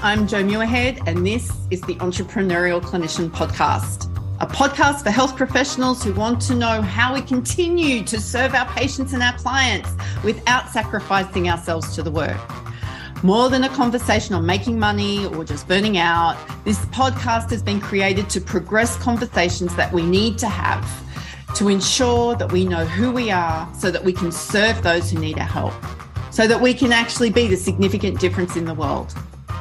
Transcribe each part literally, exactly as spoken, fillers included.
I'm Jo Muirhead, and this is the Entrepreneurial Clinician Podcast, a podcast for health professionals who want to know how we continue to serve our patients and our clients without sacrificing ourselves to the work. More than a conversation on making money or just burning out, this podcast has been created to progress conversations that we need to have to ensure that we know who we are so that we can serve those who need our help, so that we can actually be the significant difference in the world.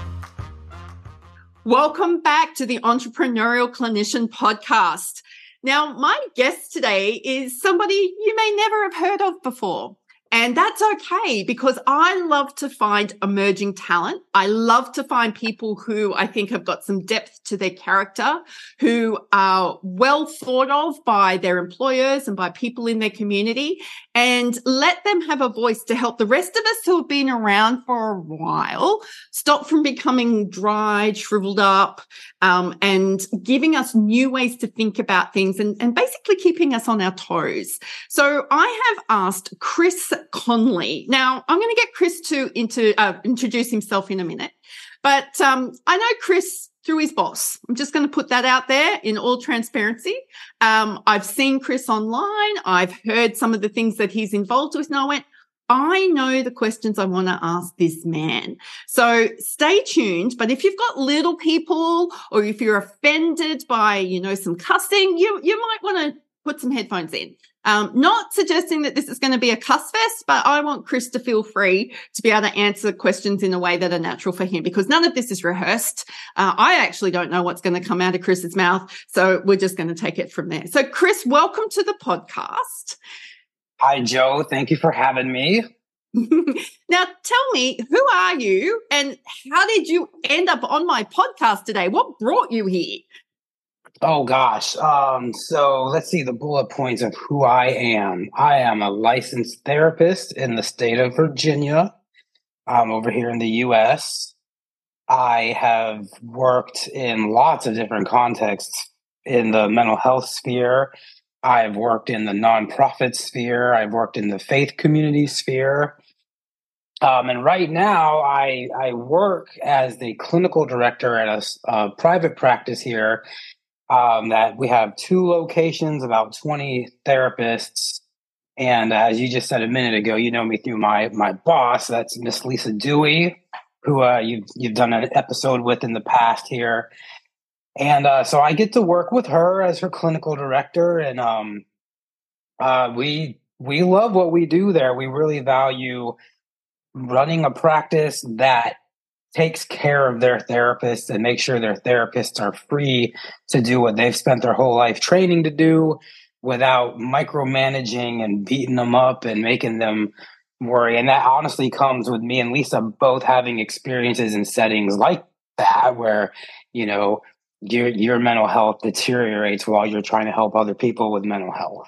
Welcome back to the Entrepreneurial Clinician Podcast. Now, my guest today is somebody you may never have heard of before. And that's okay, because I love to find emerging talent. I love to find people who I think have got some depth to their character, who are well thought of by their employers and by people in their community, and let them have a voice to help the rest of us who have been around for a while stop from becoming dry, shriveled up, um, and giving us new ways to think about things and, and basically keeping us on our toes. So I have asked Chris Conley. Now, I'm going to get Chris to into, uh, introduce himself in a minute, but um, I know Chris through his boss. I'm just going to put that out there in all transparency. Um, I've seen Chris online. I've heard some of the things that he's involved with, and I went, I know the questions I want to ask this man. So stay tuned. But if you've got little people, or if you're offended by, you know, some cussing, you you might want to put some headphones in. Um, not suggesting that this is going to be a cuss fest, but I want Chris to feel free to be able to answer questions in a way that are natural for him, because none of this is rehearsed. Uh, I actually don't know what's going to come out of Chris's mouth, so we're just going to take it from there. So, Chris, welcome to the podcast. Hi, Jo. Thank you for having me. Now, tell me, who are you and how did you end up on my podcast today? What brought you here? Oh, gosh. Um, so let's see the bullet points of who I am. I am a licensed therapist in the state of Virginia, um, over here in the U S. I have worked in lots of different contexts in the mental health sphere. I've worked in the nonprofit sphere. I've worked in the faith community sphere. Um, and right now, I, I work as the clinical director at a, a private practice here. Um, that we have two locations, about twenty therapists. And as you just said a minute ago, you know me through my my boss. That's Miss Lisa Dewey, who uh, you've, you've done an episode with in the past here. And uh, so I get to work with her as her clinical director. And um, uh, we we love what we do there. We really value running a practice that takes care of their therapists and make sure their therapists are free to do what they've spent their whole life training to do without micromanaging and beating them up and making them worry. And that honestly comes with me and Lisa both having experiences in settings like that, where, you know, your your mental health deteriorates while you're trying to help other people with mental health.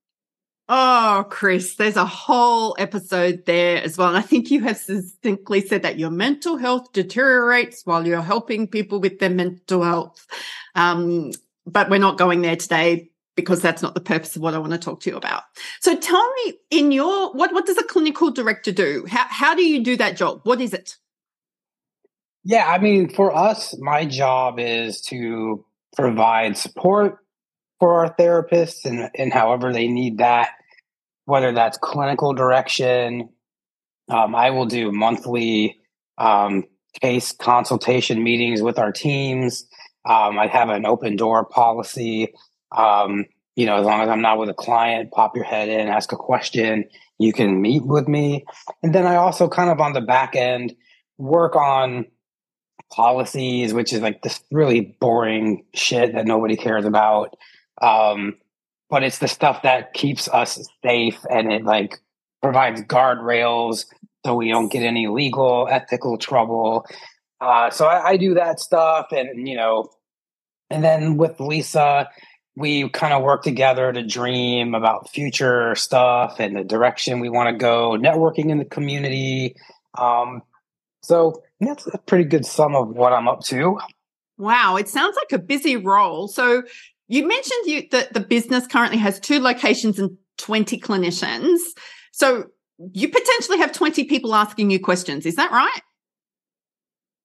Oh, Chris, there's a whole episode there as well. And I think you have succinctly said that your mental health deteriorates while you're helping people with their mental health. Um, but we're not going there today because that's not the purpose of what I want to talk to you about. So tell me, in your, what, what does a clinical director do? How, how do you do that job? What is it? Yeah, I mean, for us, my job is to provide support for our therapists and, and however they need that, whether that's clinical direction. Um, I will do monthly um, case consultation meetings with our teams. Um, I have an open door policy. Um, you know, as long as I'm not with a client, pop your head in, ask a question, you can meet with me. And then I also kind of on the back end work on policies, which is like this really boring shit that nobody cares about. Um, but it's the stuff that keeps us safe, and it like provides guardrails so we don't get any legal, ethical trouble. Uh, so I, I do that stuff, and you know, and then with Lisa, we kind of work together to dream about future stuff and the direction we want to go, networking in the community. Um, so that's a pretty good sum of what I'm up to. Wow, it sounds like a busy role. So you mentioned you that the business currently has two locations and twenty clinicians. So you potentially have twenty people asking you questions. Is that right?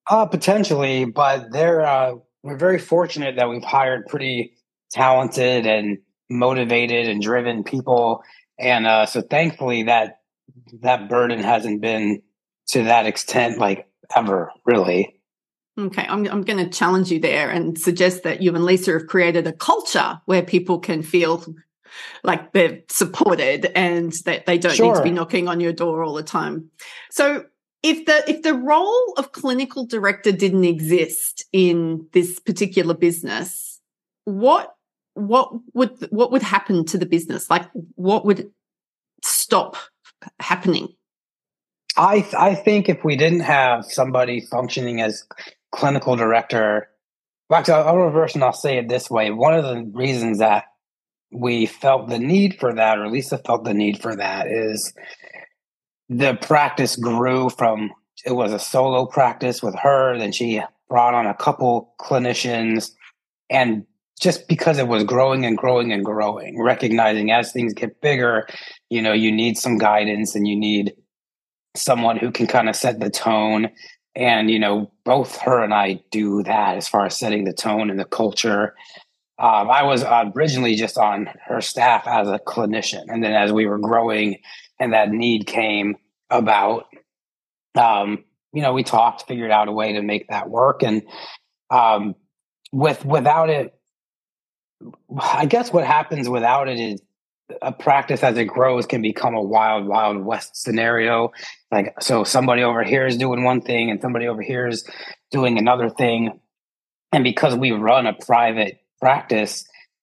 Uh, potentially, but they're uh, we're very fortunate that we've hired pretty talented and motivated and driven people, and uh, so thankfully that that burden hasn't been to that extent, like ever, really. Okay, I'm I'm going to challenge you there and suggest that you and Lisa have created a culture where people can feel like they're supported and that they don't Sure. need to be knocking on your door all the time. So if the if the role of clinical director didn't exist in this particular business, what what would what would happen to the business? Like what would stop happening? I th- I think if we didn't have somebody functioning as clinical director, well, actually, I'll, I'll reverse and I'll say it this way. One of the reasons that we felt the need for that, or Lisa felt the need for that, is the practice grew from, it was a solo practice with her, then she brought on a couple clinicians, and just because it was growing and growing and growing, recognizing as things get bigger, you know, you need some guidance and you need someone who can kind of set the tone. And, you know, both her and I do that as far as setting the tone and the culture. Um, I was originally just on her staff as a clinician. And then as we were growing and that need came about, um, you know, we talked, figured out a way to make that work. And um, with without it, I guess what happens without it is a practice as it grows can become a wild, wild west scenario. Like, so somebody over here is doing one thing and somebody over here is doing another thing. And because we run a private practice,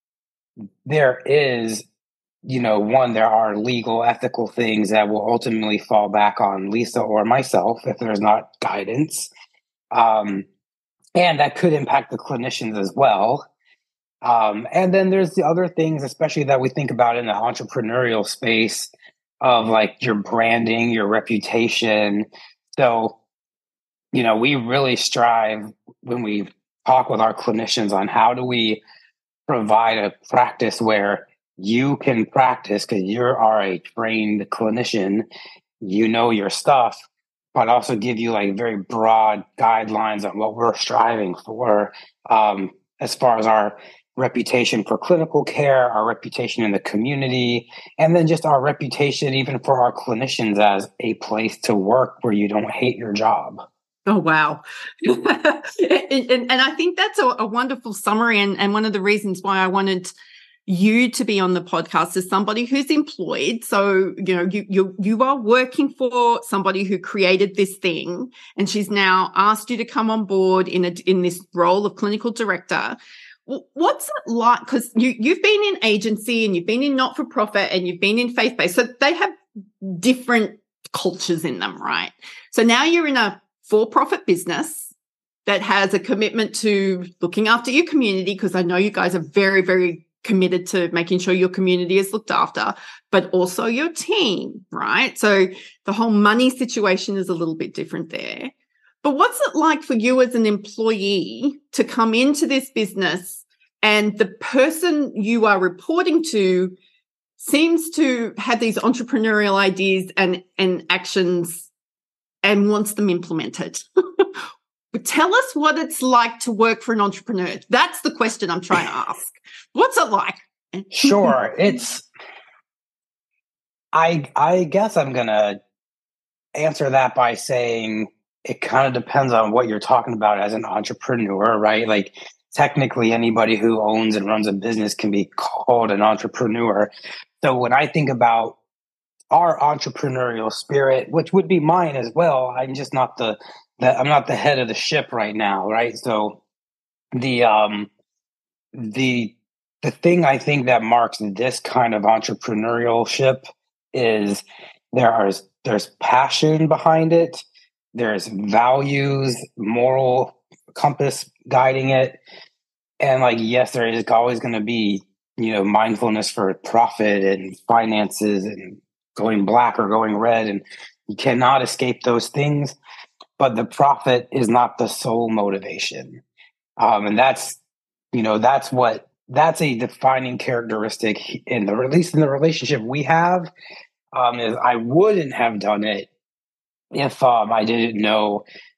there is, you know, one, there are legal, ethical things that will ultimately fall back on Lisa or myself if there's not guidance. Um, and that could impact the clinicians as well. Um, and then there's the other things, especially that we think about in the entrepreneurial space of like your branding, your reputation. So, you know, we really strive when we talk with our clinicians on how do we provide a practice where you can practice because you are a trained clinician, you know your stuff, but also give you like very broad guidelines on what we're striving for um, as far as our reputation for clinical care, our reputation in the community, and then just our reputation even for our clinicians as a place to work where you don't hate your job. Oh, wow. and, and, and I think that's a, a wonderful summary. And, and one of the reasons why I wanted you to be on the podcast is somebody who's employed. So, you know, you, you, you are working for somebody who created this thing, and she's now asked you to come on board in a, in this role of clinical director. What's it like? Because you, you've been in agency and you've been in not-for-profit and you've been in faith-based. So they have different cultures in them, right? So now you're in a for-profit business that has a commitment to looking after your community, because I know you guys are very, very committed to making sure your community is looked after, but also your team, right? So the whole money situation is a little bit different there. But what's it like for you as an employee to come into this business and the person you are reporting to seems to have these entrepreneurial ideas and, and actions and wants them implemented? Tell us what it's like to work for an entrepreneur. That's the question I'm trying to ask. What's it like? Sure. It's, I, I guess I'm going to answer that by saying, it kind of depends on what you're talking about as an entrepreneur, right? Like technically anybody who owns and runs a business can be called an entrepreneur. So when I think about our entrepreneurial spirit, which would be mine as well, I'm just not the, the I'm not the head of the ship right now, right? So the um the the thing I think that marks this kind of entrepreneurship is there are there's passion behind it. There's values, moral compass guiding it. And like, yes, there is always going to be, you know, mindfulness for profit and finances and going black or going red. And you cannot escape those things. But the profit is not the sole motivation. Um, and that's, you know, that's what, that's a defining characteristic in the, at least in the relationship we have, um, is I wouldn't have done it if um, I didn't know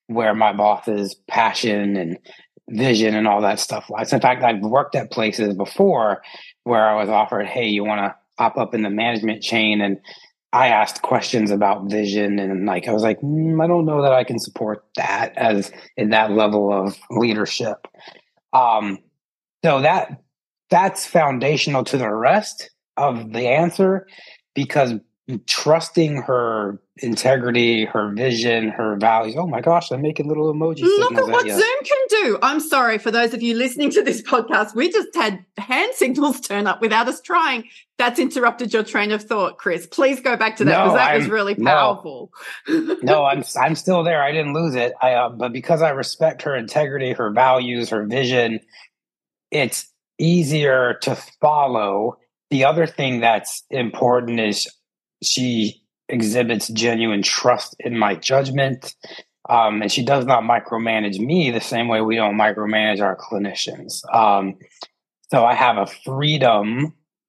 where my boss's passion and vision and all that stuff lies. In fact, I've worked at places before where I was offered, hey, you want to hop up in the management chain? And I asked questions about vision, and like I was like, mm, I don't know that I can support that as in that level of leadership. Um, so that that's foundational to the rest of the answer, because trusting her integrity, her vision, her values. Oh my gosh, I'm making little emoji Look signals at what at you. Zoom can do. I'm sorry for those of you listening to this podcast. We just had hand signals turn up without us trying. That's interrupted your train of thought, Chris. Please go back to that, because No, that was I'm- really no. powerful. No, I'm I'm still there. I didn't lose it. I uh, but because I respect her integrity, her values, her vision, it's easier to follow. The other thing that's important is she exhibits genuine trust in my judgment. Um, and she does not micromanage me the same way we don't micromanage our clinicians. Um, so I have a freedom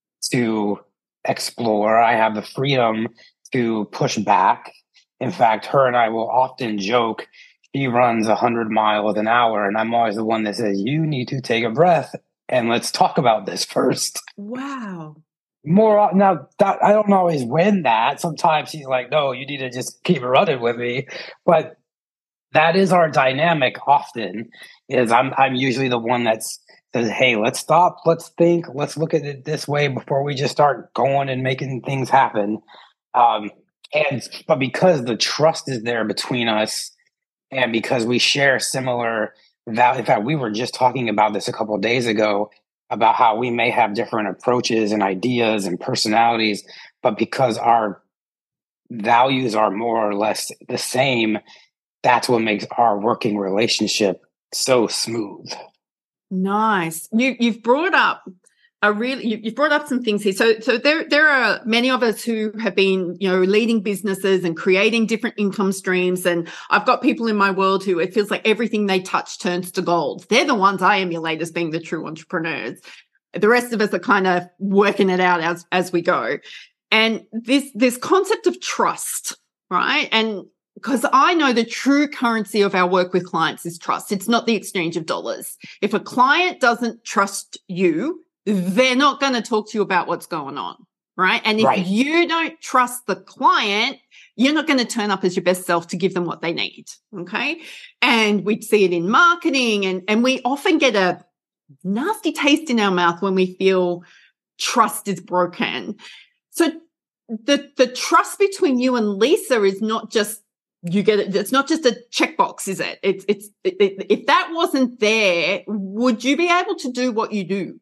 to explore. I have the freedom to push back. In fact, her and I will often joke, she runs one hundred miles an hour, and I'm always the one that says, you need to take a breath and let's talk about this first. Wow. More now, that, I don't always win that. Sometimes she's like, no, you need to just keep running with me. But that is our dynamic often, is I'm I'm usually the one that's says, hey, let's stop, let's think, let's look at it this way before we just start going and making things happen. Um, and but because the trust is there between us, and because we share similar value, in fact, we were just talking about this a couple of days ago about how we may have different approaches and ideas and personalities, but because our values are more or less the same, that's what makes our working relationship so smooth. Nice. You you've brought up a really you, you've brought up some things here. So so there there are many of us who have been, you know, leading businesses and creating different income streams. And I've got people in my world who it feels like everything they touch turns to gold. They're the ones I emulate as being the true entrepreneurs. The rest of us are kind of working it out as as we go. And this this concept of trust, right? And because I know the true currency of our work with clients is trust. It's not the exchange of dollars. If a client doesn't trust you, they're not going to talk to you about what's going on, right? And if Right. you don't trust the client, you're not going to turn up as your best self to give them what they need, okay? And we see it in marketing, and, and we often get a nasty taste in our mouth when we feel trust is broken. So the the trust between you and Lisa is not just you get it. It's not just a checkbox, is it? It's it's it, it, if that wasn't there, would you be able to do what you do?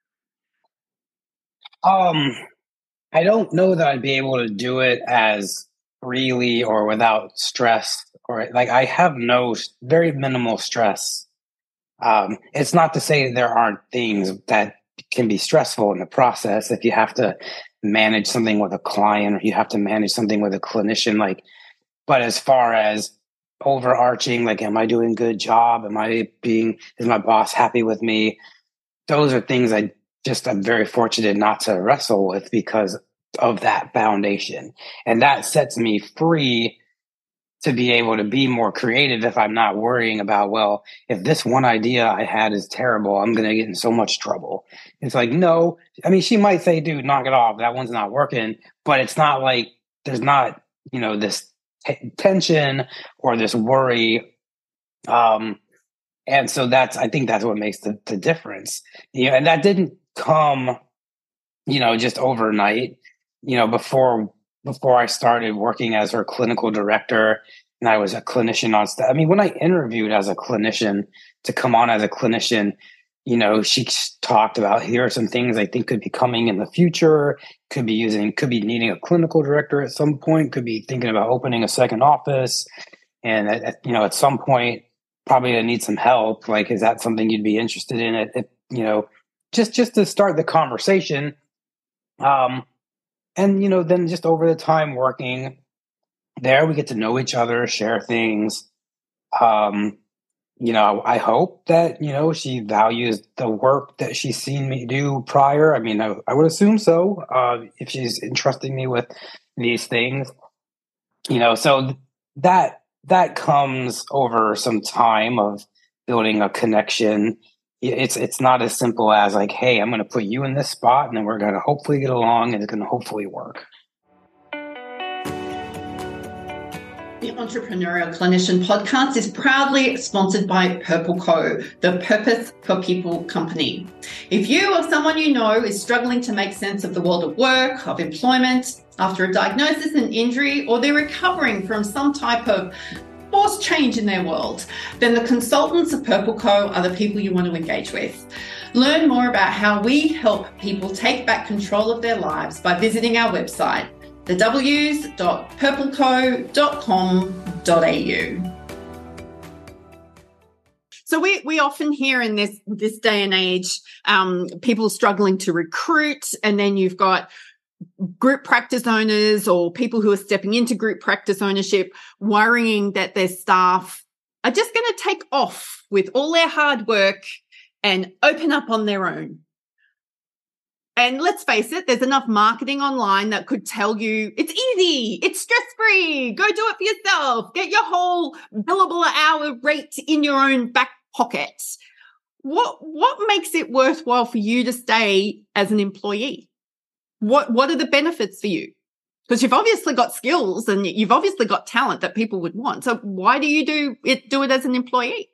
Um, I don't know that I'd be able to do it as freely or without stress, or like I have no very minimal stress. Um, it's not to say that there aren't things that can be stressful in the process. If you have to manage something with a client, or you have to manage something with a clinician, like, but as far as overarching, like, am I doing a good job? Am I being, is my boss happy with me? Those are things I just, I'm very fortunate not to wrestle with because of that foundation. And that sets me free to be able to be more creative if I'm not worrying about, well, if this one idea I had is terrible, I'm going to get in so much trouble. It's like, no, I mean, she might say, dude, knock it off. That one's not working. But it's not like there's not, you know, this t- tension or this worry. Um, and so that's, I think that's what makes the, the difference. You know, and that didn't come, you know, just overnight. You know, before before I started working as her clinical director, and I was a clinician on staff. I mean, when I interviewed as a clinician to come on as a clinician, you know, she talked about, here are some things I think could be coming in the future, could be using, could be needing a clinical director at some point, could be thinking about opening a second office. And, at, at, you know, at some point, probably gonna need some help. Like, is that something you'd be interested in? It, it, you know, just, just to start the conversation. Um, And, you know, then just over the time working there, we get to know each other, share things. Um, you know, I hope that, you know, she values the work that she's seen me do prior. I mean, I, I would assume so, uh, if she's entrusting me with these things, you know, so that that comes over some time of building a connection. It's it's not as simple as like, hey, I'm going to put you in this spot and then we're going to hopefully get along and it's going to hopefully work. The Entrepreneurial Clinician podcast is proudly sponsored by Purple Co, the Purpose for People company. If you or someone you know is struggling to make sense of the world of work, of employment, after a diagnosis and injury, or they're recovering from some type of forced change in their world, then the consultants of Purple Co are the people you want to engage with. Learn more about how we help people take back control of their lives by visiting our website, the w's dot purple co dot com dot a u. So we we often hear in this this day and age, um, people struggling to recruit, and then you've got group practice owners or people who are stepping into group practice ownership, worrying that their staff are just going to take off with all their hard work and open up on their own. And let's face it, there's enough marketing online that could tell you it's easy, it's stress-free, go do it for yourself, get your whole billable hour rate in your own back pocket. What, what makes it worthwhile for you to stay as an employee? What, what are the benefits for you? Because you've obviously got skills and you've obviously got talent that people would want. So why do you do it, do it as an employee?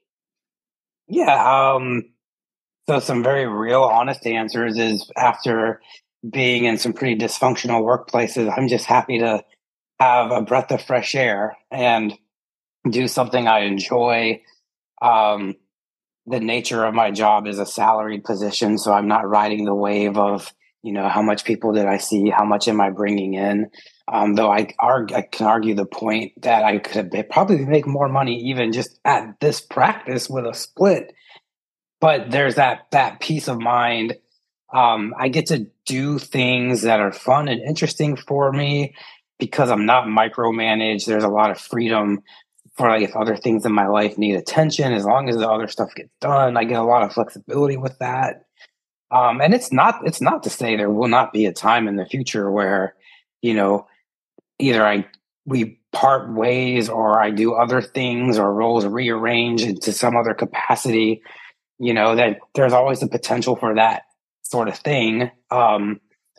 Yeah, um, So some very real, honest answers is after being in some pretty dysfunctional workplaces, I'm just happy to have a breath of fresh air and do something I enjoy. Um, the nature of my job is a salaried position, so I'm not riding the wave of, you know, how much people did I see? How much am I bringing in? Um, though I, argue, I can argue the point that I could probably make more money even just at this practice with a split. But there's that that peace of mind. Um, I get to do things that are fun and interesting for me because I'm not micromanaged. There's a lot of freedom for like if other things in my life need attention. As long as the other stuff gets done, I get a lot of flexibility with that. Um, and it's not it's not to say there will not be a time in the future where, you know, either I we part ways or I do other things or roles rearrange into some other capacity. You know, that there's always the potential for that sort of thing. Um,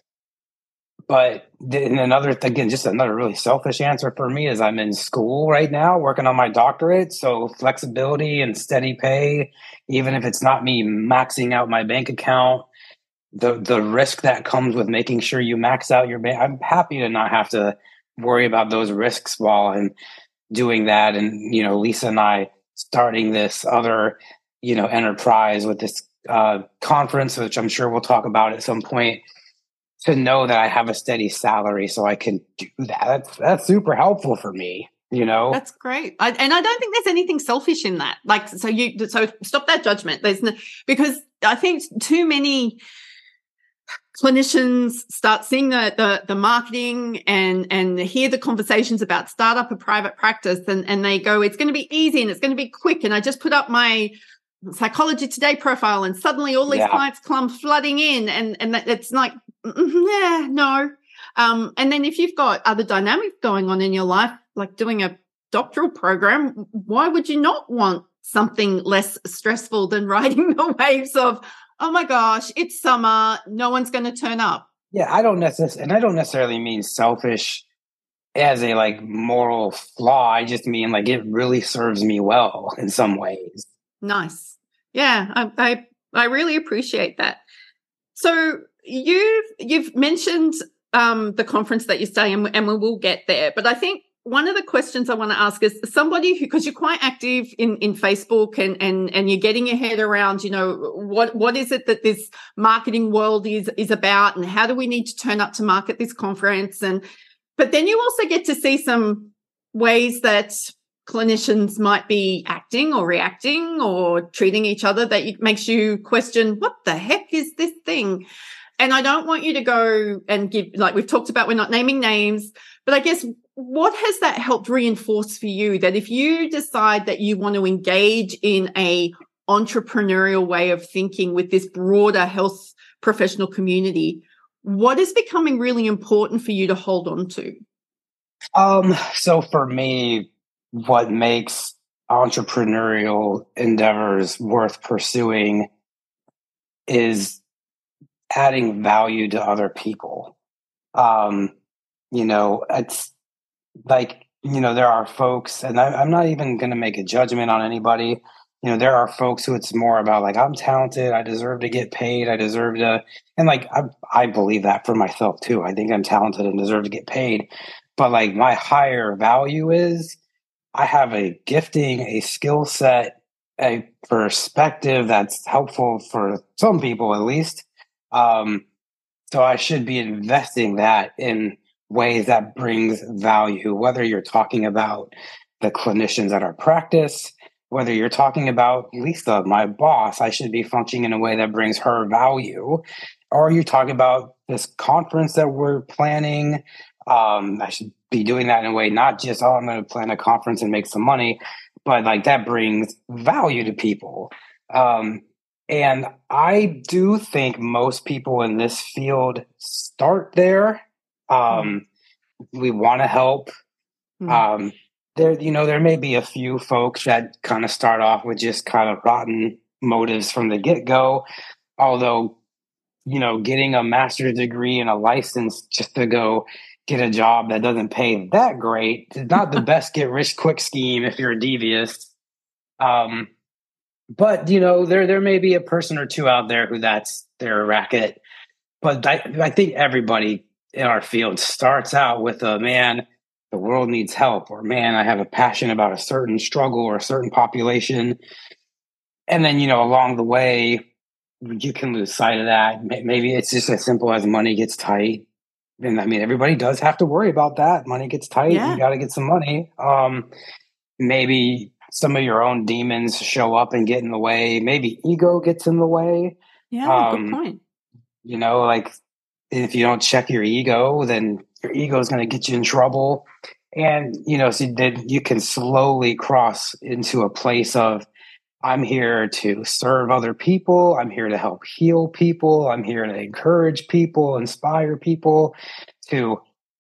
but then another, again, just another really selfish answer for me is I'm in school right now working on my doctorate. So flexibility and steady pay, even if it's not me maxing out my bank account, the, the risk that comes with making sure you max out your bank, I'm happy to not have to worry about those risks while I'm doing that. And, you know, Lisa and I starting this other you know, enterprise with this uh, conference, which I'm sure we'll talk about at some point, to know that I have a steady salary so I can do that. That's, that's super helpful for me, you know? That's great. I, and I don't think there's anything selfish in that. Like, so you, so stop that judgment. There's no, because I think too many clinicians start seeing the, the, the marketing and, and hear the conversations about startup or private practice and, and they go, it's going to be easy and it's going to be quick. And I just put up my Psychology Today profile and suddenly all these yeah. clients come flooding in and, and that, it's like, yeah, no. Um, and then if you've got other dynamics going on in your life, like doing a doctoral program, why would you not want something less stressful than riding the waves of, oh my gosh, it's summer, no one's going to turn up? Yeah, I don't necessarily, and I don't necessarily mean selfish as a like moral flaw. I just mean like it really serves me well in some ways. Nice. Yeah, I, I I really appreciate that. So you've you've mentioned um, the conference that you stay, and, and we will get there. But I think one of the questions I want to ask is somebody who, because you're quite active in, in Facebook and and and you're getting your head around, you know, what what is it that this marketing world is is about, and how do we need to turn up to market this conference? And but then you also get to see some ways that clinicians might be acting or reacting or treating each other that makes you question, what the heck is this thing? And I don't want you to go and give, like we've talked about, we're not naming names, but I guess what has that helped reinforce for you that if you decide that you want to engage in a entrepreneurial way of thinking with this broader health professional community, what is becoming really important for you to hold on to? Um, so for me, what makes entrepreneurial endeavors worth pursuing is adding value to other people. Um, you know, it's like, you know, there are folks, and I, I'm not even going to make a judgment on anybody. You know, there are folks who it's more about like, I'm talented, I deserve to get paid, I deserve to, and like, I, I believe that for myself too. I think I'm talented and deserve to get paid. But like, my higher value is I have a gifting, a skill set, a perspective that's helpful for some people at least. Um, so I should be investing that in ways that brings value, whether you're talking about the clinicians at our practice, whether you're talking about Lisa, my boss, I should be functioning in a way that brings her value, or you're talking about this conference that we're planning. Um, I should be doing that in a way, not just, oh, I'm going to plan a conference and make some money, but like that brings value to people. Um, and I do think most people in this field start there. Um, we want to help. Mm. Um, there, you know, there may be a few folks that kind of start off with just kind of rotten motives from the get-go. Although, you know, getting a master's degree and a license just to go get a job that doesn't pay that great is not the best get rich quick scheme if you're devious. Um, but you know, there there may be a person or two out there who that's their racket. But I, I think everybody in our field starts out with a, man, the world needs help, or man, I have a passion about a certain struggle or a certain population. And then, you know, along the way, you can lose sight of that. Maybe it's just as simple as money gets tight. And I mean, everybody does have to worry about that. Money gets tight. Yeah. You got to get some money. Um, maybe some of your own demons show up and get in the way. Maybe ego gets in the way. Yeah, um, good point. You know, like if you don't check your ego, then your ego is going to get you in trouble. And, you know, so then you can slowly cross into a place of, I'm here to serve other people. I'm here to help heal people. I'm here to encourage people, inspire people to,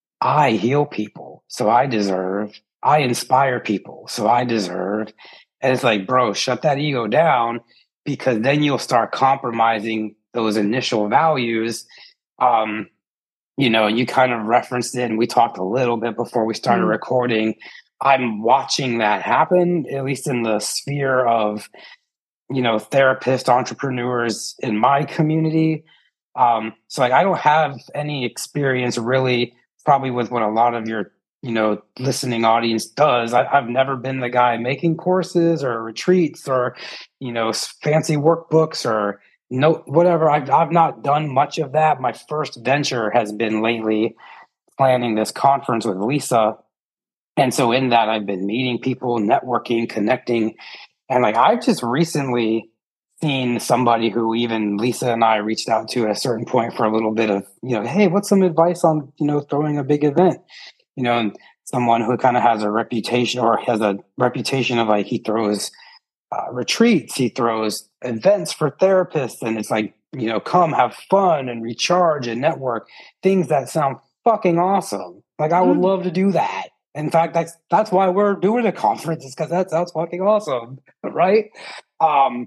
I heal people, so I deserve. I inspire people, so I deserve. And it's like, bro, shut that ego down, because then you'll start compromising those initial values. Um, you know, you kind of referenced it, and we talked a little bit before we started mm. recording. I'm watching that happen, at least in the sphere of, you know, therapist entrepreneurs in my community. Um, so like, I don't have any experience really probably with what a lot of your, you know, listening audience does. I, I've never been the guy making courses or retreats or, you know, fancy workbooks or no, whatever. I've, I've not done much of that. My first venture has been lately planning this conference with Lisa. And so in that, I've been meeting people, networking, connecting. And like, I've just recently seen somebody who even Lisa and I reached out to at a certain point for a little bit of, you know, hey, what's some advice on, you know, throwing a big event? You know, and someone who kind of has a reputation or has a reputation of like, he throws uh, retreats, he throws events for therapists. And it's like, you know, come have fun and recharge and network, things that sound fucking awesome. Like, I would mm. love to do that. In fact, that's that's why we're doing a conference, is because that sounds fucking awesome, right? Um,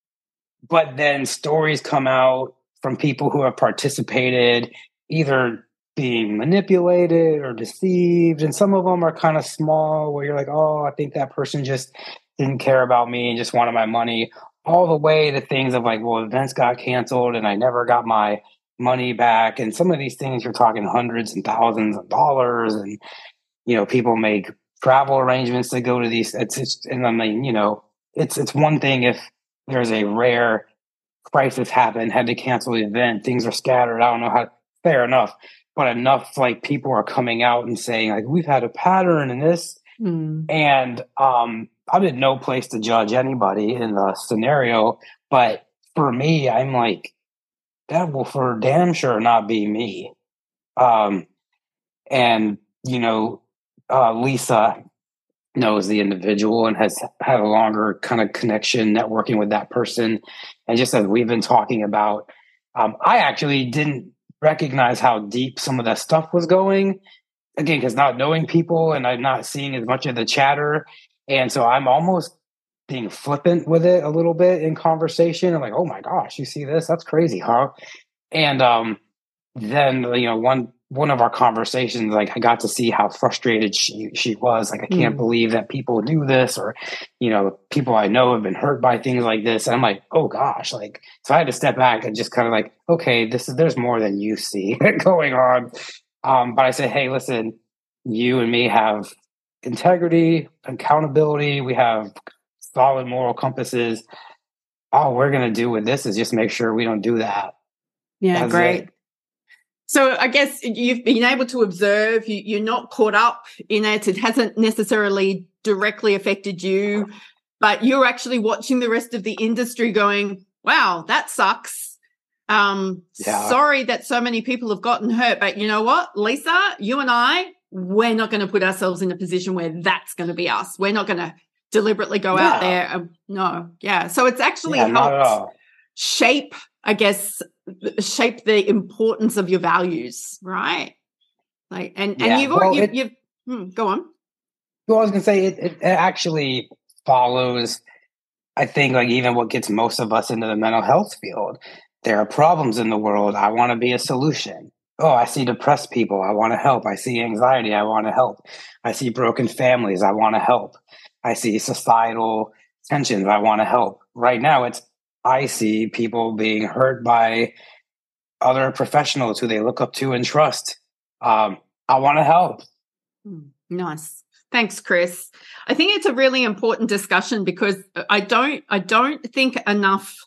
but then stories come out from people who have participated, either being manipulated or deceived, and some of them are kind of small, where you're like, oh, I think that person just didn't care about me and just wanted my money, all the way to things of like, well, events got canceled and I never got my money back. And some of these things, you're talking hundreds and thousands of dollars, and you know, people make travel arrangements to go to these. It's, it's, and I mean, you know, it's, it's one thing if there's a rare crisis happen, had to cancel the event, things are scattered. I don't know how, fair enough, but enough like people are coming out and saying like, we've had a pattern in this. Mm. And um, I'm in no place to judge anybody in the scenario, but for me, I'm like, that will for damn sure not be me. Um, and, you know, Uh, Lisa knows the individual and has had a longer kind of connection networking with that person. And just as we've been talking about, um, I actually didn't recognize how deep some of that stuff was going again, because not knowing people and I'm not seeing as much of the chatter. And so I'm almost being flippant with it a little bit in conversation. I'm like, oh my gosh, you see this? That's crazy, huh? And um, then, you know, one one of our conversations, like I got to see how frustrated she she was. Like, I can't Mm. believe that people do this, or, you know, people I know have been hurt by things like this. And I'm like, oh gosh, like, so I had to step back and just kind of like, okay, this is, there's more than you see going on. Um, but I said, hey, listen, you and me have integrity, accountability. We have solid moral compasses. All we're going to do with this is just make sure we don't do that. Yeah, That's great. it. So I guess you've been able to observe, you, you're not caught up in it. It hasn't necessarily directly affected you, but you're actually watching the rest of the industry going, wow, that sucks. Um, Yeah. Sorry that so many people have gotten hurt, but you know what, Lisa, you and I, we're not going to put ourselves in a position where that's going to be us. We're not going to deliberately go Yeah. out there. And, no. Yeah. So it's actually Yeah, not at helped all. shape, I guess, shape the importance of your values, right? Like, and, Yeah, and you've, well, already, you've, it- you've hmm, go on. Well, I was gonna say it, it, it actually follows, I think, like even what gets most of us into the mental health field. There are problems in the world. I want to be a solution. Oh, I see depressed people. I want to help. I see anxiety. I want to help. I see broken families. I want to help. I see societal tensions. I want to help. Right now, it's I see people being hurt by other professionals who they look up to and trust. Um, I want to help. Hmm, nice. Thanks, Chris. I think it's a really important discussion because I don't, I don't think enough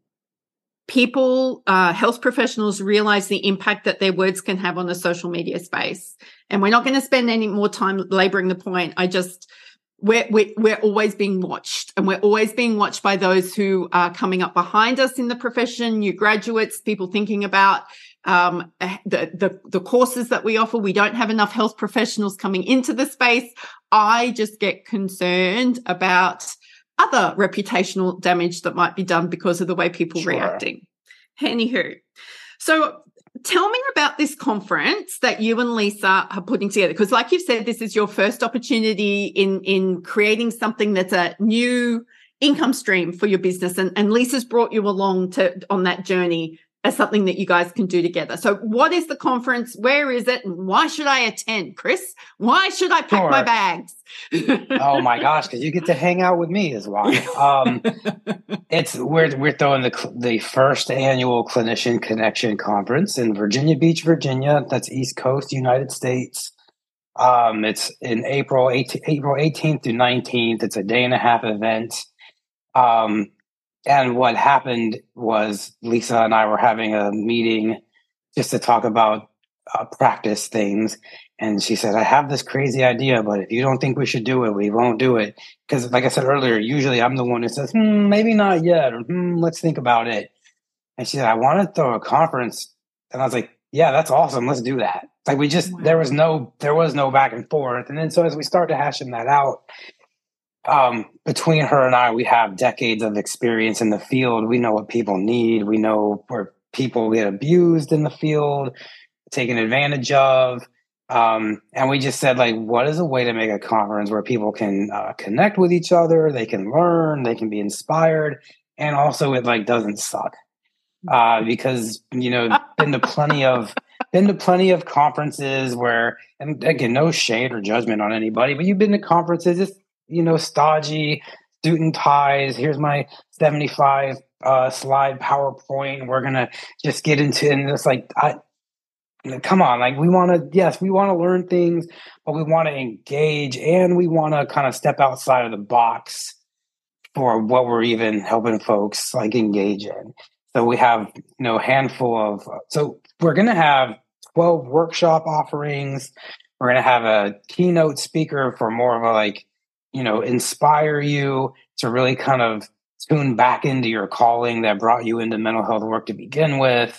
people, uh, health professionals realize the impact that their words can have on the social media space. And we're not going to spend any more time laboring the point. I just, we're, we're, we're always being watched, and we're always being watched by those who are coming up behind us in the profession, new graduates, people thinking about um, the, the, the courses that we offer. We don't have enough health professionals coming into the space. I just get concerned about other reputational damage that might be done because of the way people Sure. are reacting. Anywho, so tell me about this conference that you and Lisa are putting together, because like you've said, this is your first opportunity in, in creating something that's a new income stream for your business. And, and Lisa's brought you along to on that journey as something that you guys can do together. So what is the conference? Where is it? And why should I attend, Chris? Why should I pack Sure. my bags? Oh my gosh, because you get to hang out with me is why. Um, it's we're we're throwing the the first annual Clinician Connection Conference in Virginia Beach, Virginia. That's East Coast, United States. Um, it's in April eighteenth, April eighteenth through nineteenth. It's a day and a half event. Um, and what happened was Lisa and I were having a meeting just to talk about uh, practice things. And she said, I have this crazy idea, but if you don't think we should do it, we won't do it. Because like I said earlier, usually I'm the one who says, hmm, maybe not yet, or hmm, let's think about it. And she said, I want to throw a conference. And I was like, yeah, that's awesome. Let's do that. Like we just, Wow. there was no, there was no back and forth. And then so as we started hashing that out, um, between her and I, we have decades of experience in the field. We know what people need. We know where people get abused in the field, taken advantage of. Um, and we just said, like, what is a way to make a conference where people can uh, connect with each other, they can learn, they can be inspired, and also it like doesn't suck. Uh, because you know, been to plenty of been to plenty of conferences where, and again, no shade or judgment on anybody, but you've been to conferences, it's you know, stodgy, suit and ties. Here's my seventy-five uh, slide PowerPoint. We're gonna just get into and it's like I. Come on, like we want to, yes, we want to learn things, but we want to engage and we want to kind of step outside of the box for what we're even helping folks like engage in. So we have, you know, a handful of, so we're going to have twelve workshop offerings. We're going to have a keynote speaker for more of a like, you know, inspire you to really kind of tune back into your calling that brought you into mental health work to begin with.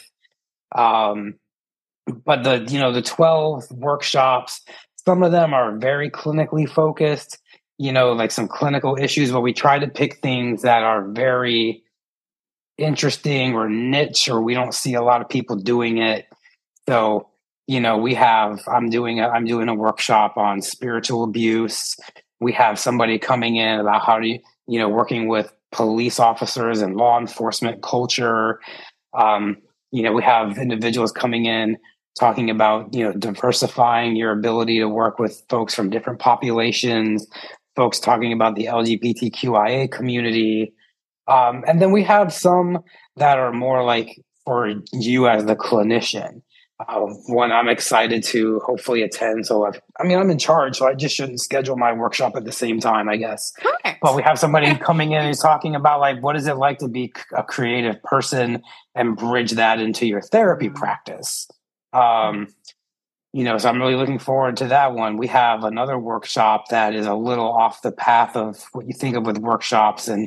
Um, But the, you know, the twelve workshops, some of them are very clinically focused, you know, like some clinical issues, but we try to pick things that are very interesting or niche, or we don't see a lot of people doing it. So you know, we have, I'm doing a, I'm doing a workshop on spiritual abuse. We have somebody coming in about how to, you know, working with police officers and law enforcement culture. Um, you know, we have individuals coming in talking about, you know, diversifying your ability to work with folks from different populations, folks talking about the L G B T Q I A community. Um, and then we have some that are more like for you as the clinician. Uh, one I'm excited to hopefully attend. So, I've, I mean, I'm in charge, so I just shouldn't schedule my workshop at the same time, I guess. Correct. But we have somebody coming in who's talking about like, what is it like to be a creative person and bridge that into your therapy mm-hmm. practice? Um, you know, so I'm really looking forward to that one. We have another workshop that is a little off the path of what you think of with workshops, and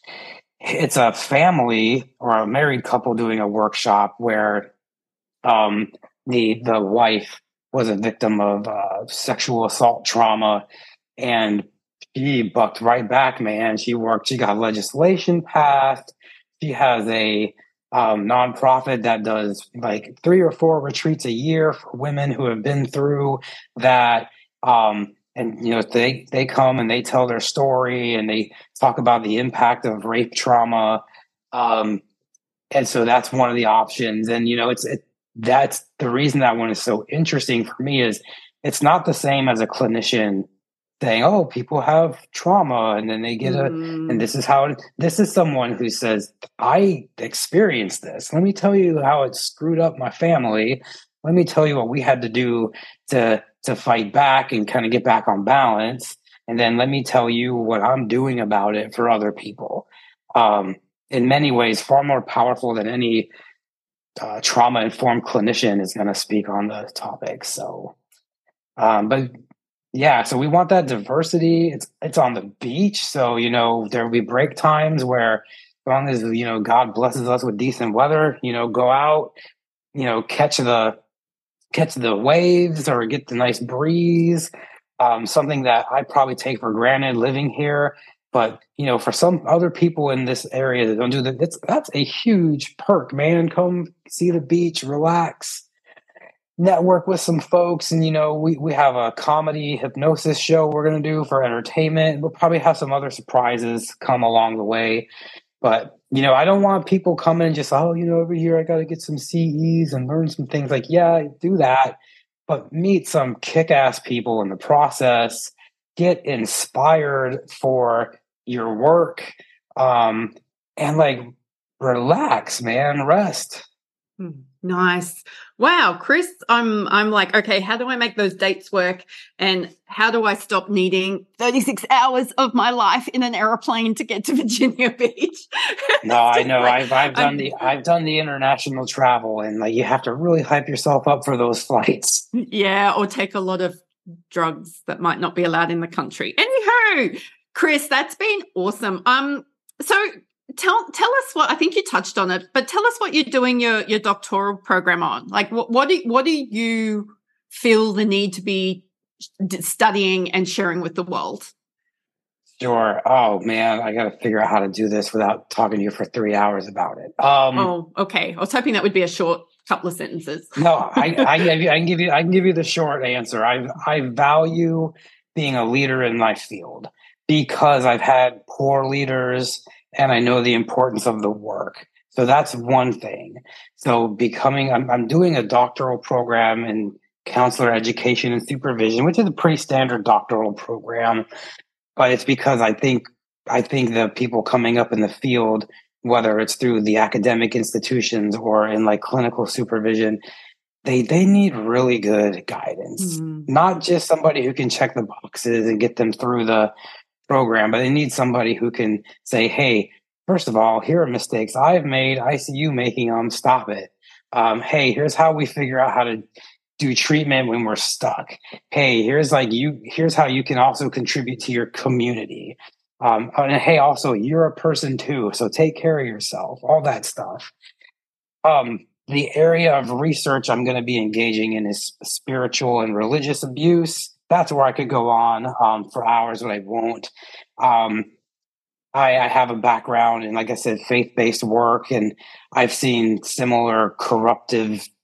it's a family or a married couple doing a workshop where um, the the wife was a victim of uh, sexual assault trauma, and she bucked right back, man. She worked, she got legislation passed. She has a um, nonprofit that does like three or four retreats a year for women who have been through that. Um, and, you know, they, they come and they tell their story and they talk about the impact of rape trauma. Um, and so that's one of the options. And, you know, it's, it, that's the reason that one is so interesting for me is it's not the same as a clinician saying, oh, people have trauma and then they get a, mm. and this is how, it, this is someone who says, I experienced this. Let me tell you how it screwed up my family. Let me tell you what we had to do to, to fight back and kind of get back on balance. And then let me tell you what I'm doing about it for other people. Um, in many ways, far more powerful than any uh, trauma-informed clinician is going to speak on the topic. So, um, but yeah, so we want that diversity. It's it's on the beach, so you know there will be break times where, as long as you know God blesses us with decent weather, you know, go out, you know, catch the catch the waves or get the nice breeze. Um, something that I probably take for granted living here, but you know, for some other people in this area that don't do that, it's that's a huge perk, man. Come see the beach, relax. Network with some folks, and you know we, we have a comedy hypnosis show we're going to do for entertainment. We'll probably have some other surprises come along the way, but you know I don't want people coming and just, oh, you know, over here I got to get some C Es and learn some things. Like, yeah, do that, but meet some kick-ass people in the process, get inspired for your work, um, and like relax, man, rest. Nice. Wow, Chris, I'm I'm like, okay, how do I make those dates work? And how do I stop needing thirty-six hours of my life in an airplane to get to Virginia Beach? No, I know. Like, I've I've done I'm, the I've done the international travel, and like you have to really hype yourself up for those flights. Yeah, or take a lot of drugs that might not be allowed in the country. Anywho, Chris, that's been awesome. Um, so Tell tell us what, I think you touched on it, but tell us what you're doing your your doctoral program on. Like, what what do what do you feel the need to be studying and sharing with the world? Sure. Oh man, I got to figure out how to do this without talking to you for three hours about it. Um, oh, okay. I was hoping that would be a short couple of sentences. no, I, I, I can give you I can give you the short answer. I I value being a leader in my field because I've had poor leaders. And I know the importance of the work. So that's one thing. So becoming, I'm, I'm doing a doctoral program in counselor education and supervision, which is a pretty standard doctoral program. But it's because I think, I think the people coming up in the field, whether it's through the academic institutions or in like clinical supervision, they, they need really good guidance, mm-hmm. not just somebody who can check the boxes and get them through the program, but they need somebody who can say, hey, first of all, here are mistakes I've made. I see you making them. Stop it. Um, hey, here's how we figure out how to do treatment when we're stuck. Hey, here's like you, here's how you can also contribute to your community. Um, and hey, also, you're a person too. So take care of yourself, all that stuff. Um, the area of research I'm going to be engaging in is spiritual and religious abuse. That's where I could go on um, for hours, but I won't. Um, I, I have a background in, like I said, faith-based work, and I've seen similar corruptive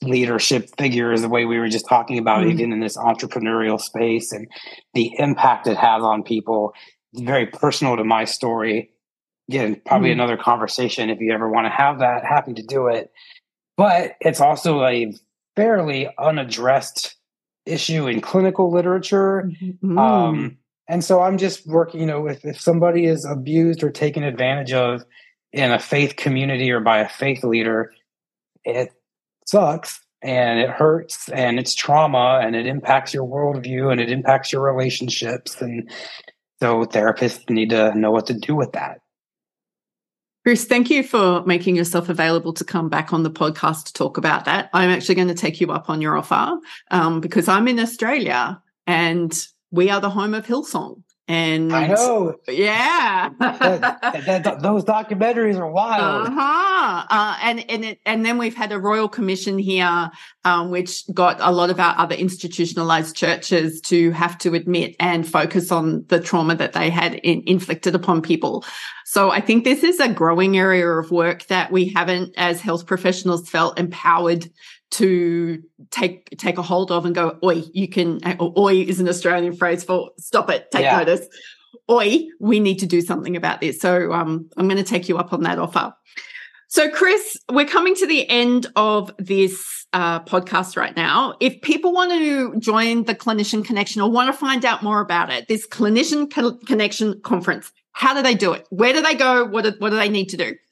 leadership figures, the way we were just talking about, mm-hmm. even in this entrepreneurial space, and the impact it has on people. It's very personal to my story. Again, probably mm-hmm. another conversation if you ever want to have that. Happy to do it. But it's also a fairly unaddressed issue in clinical literature. Mm-hmm. Um, and so I'm just working, you know, if, if somebody is abused or taken advantage of in a faith community or by a faith leader, it sucks and it hurts and it's trauma and it impacts your worldview and it impacts your relationships. And so therapists need to know what to do with that. Chris, thank you for making yourself available to come back on the podcast to talk about that. I'm actually going to take you up on your offer um, because I'm in Australia and we are the home of Hillsong. And I know. Yeah. that, that, that, those documentaries are wild. Uh-huh. Uh, and, and, it, and then we've had a Royal Commission here, um, which got a lot of our other institutionalized churches to have to admit and focus on the trauma that they had in, inflicted upon people. So I think this is a growing area of work that we haven't, as health professionals, felt empowered to take take a hold of and go, oi, you can, oi is an Australian phrase for stop it, take yeah. notice. Oi, we need to do something about this. So um, I'm going to take you up on that offer. So Chris, we're coming to the end of this uh, podcast right now. If people want to join the Clinician Connection or want to find out more about it, this Clinician Co- Connection conference, how do they do it? Where do they go? What do, what do they need to do?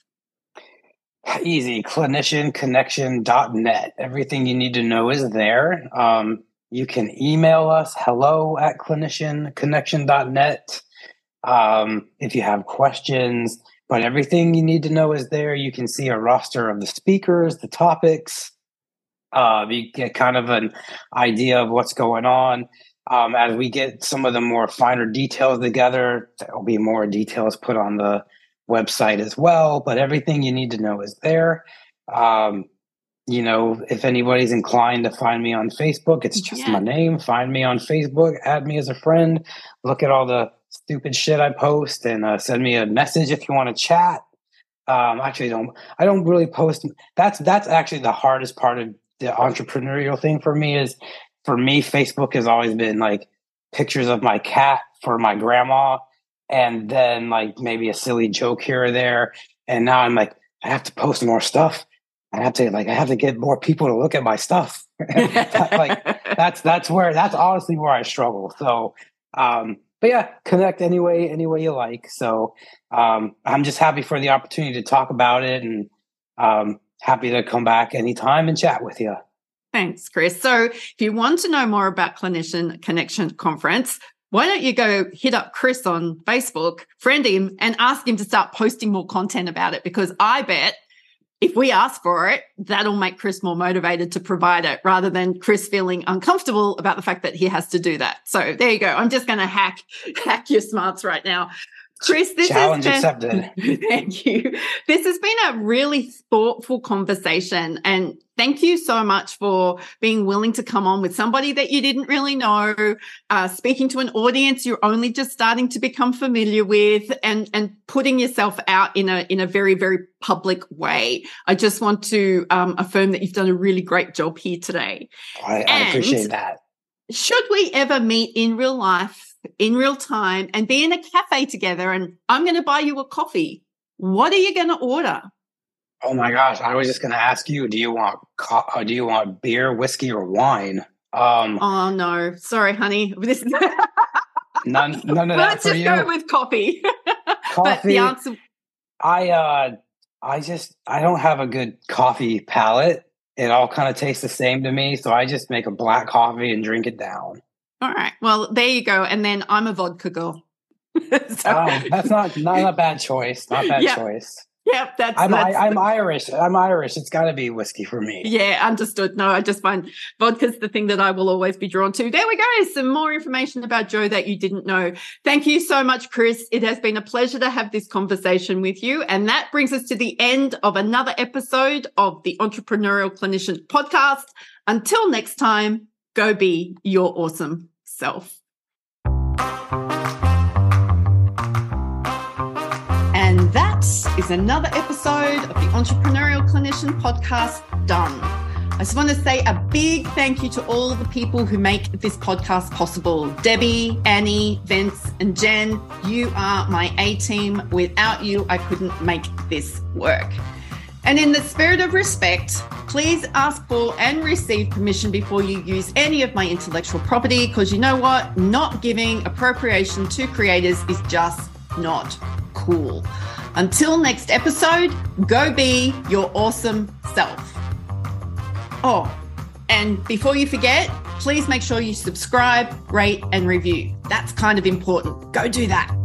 Easy, clinician connection dot net. Everything you need to know is there. Um, you can email us, hello at clinician connection dot net um, if you have questions. But everything you need to know is there. You can see a roster of the speakers, the topics. Uh, you get kind of an idea of what's going on. Um, as we get some of the more finer details together, there'll be more details put on the website as well, but everything you need to know is there. Um, you know, if anybody's inclined to find me on Facebook, it's just yeah. my name. Find me on Facebook, add me as a friend, look at all the stupid shit I post, and uh, send me a message if you want to chat. Um, actually, don't I don't really post. That's that's actually the hardest part of the entrepreneurial thing for me. Is for me, Facebook has always been like pictures of my cat for my grandma. And then like maybe a silly joke here or there. And now I'm like, I have to post more stuff. I have to like, I have to get more people to look at my stuff. that, like that's, that's where, that's honestly where I struggle. So, um, but yeah, connect any way, any way you like. So, um, I'm just happy for the opportunity to talk about it and, um, happy to come back anytime and chat with you. Thanks, Chris. So if you want to know more about Clinician Connection Conference, why don't you go hit up Chris on Facebook, friend him, and ask him to start posting more content about it? Because I bet if we ask for it, that'll make Chris more motivated to provide it rather than Chris feeling uncomfortable about the fact that he has to do that. So there you go. I'm just going to hack hack your smarts right now. Chris, this Challenge has been, accepted. Thank you. This has been a really thoughtful conversation, and thank you so much for being willing to come on with somebody that you didn't really know, uh, speaking to an audience you're only just starting to become familiar with, and and putting yourself out in a in a very, very public way. I just want to um, affirm that you've done a really great job here today. I, I appreciate that. Should we ever meet in real life, in real time, and be in a cafe together and I'm going to buy you a coffee, what are you going to order? Oh my gosh, I was just going to ask you, do you want co- uh, do you want beer, whiskey, or wine? Um, oh no, sorry, honey. This is none, none of that Let's for just you. go with coffee. Coffee. But the answer, I uh, I just I don't have a good coffee palate. It all kind of tastes the same to me, so I just make a black coffee and drink it down. All right. Well, there you go. And then I'm a vodka girl. so, oh, that's not not a bad choice. Not a bad yeah. choice. Yep, that's. I'm that's I, I'm the, Irish. I'm Irish. It's got to be whiskey for me. Yeah, understood. No, I just find vodka's the thing that I will always be drawn to. There we go. Some more information about Joe that you didn't know. Thank you so much, Chris. It has been a pleasure to have this conversation with you. And that brings us to the end of another episode of the Entrepreneurial Clinician Podcast. Until next time, go be your awesome self. And that is another episode of the Entrepreneurial Clinician Podcast done. I just want to say a big thank you to all of the people who make this podcast possible. Debbie, Annie, Vince, and Jen, you are my A-team. Without you, I couldn't make this work. And in the spirit of respect, please ask for and receive permission before you use any of my intellectual property, because you know what? Not giving appropriation to creators is just not cool. Until next episode, go be your awesome self. Oh, and before you forget, please make sure you subscribe, rate, and review. That's kind of important. Go do that.